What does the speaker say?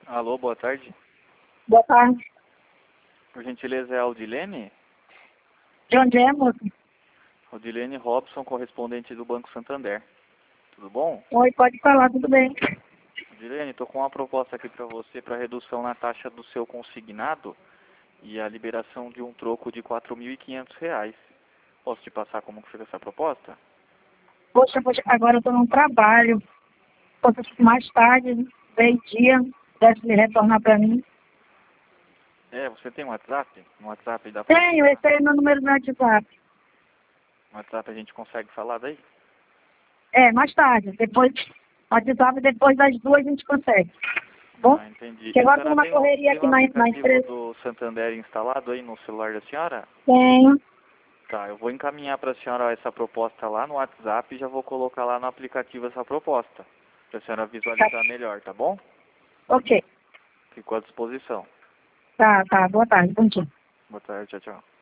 Alô, boa tarde. Boa tarde. Por gentileza, é a Aldilene? De onde é, moço? Aldilene Robson, correspondente do Banco Santander. Tudo bom? Oi, pode falar, tudo bem. Aldilene, estou com uma proposta aqui para você para redução na taxa do seu consignado e a liberação de um troco de R$ 4.500. Posso te passar como que fica essa proposta? Poxa, agora eu estou num trabalho. Poxa, mais tarde, meio-dia, deve me retornar para mim. Você tem um WhatsApp? No WhatsApp dá para... Tenho, esse aí é meu número no WhatsApp. No WhatsApp a gente consegue falar daí? Mais tarde, depois, WhatsApp, depois das 2 a gente consegue. Bom? Entendi. Que E a agora senhora tem uma tem correria tem aqui o na aplicativo empresa. do Santander instalado aí no celular da senhora? Tenho. Tá, eu vou encaminhar para a senhora essa proposta lá no WhatsApp e já vou colocar lá no aplicativo essa proposta, para a senhora visualizar melhor, tá bom? Ok. Fico à disposição. Tá. Boa tarde, bom dia. Boa tarde, tchau, tchau.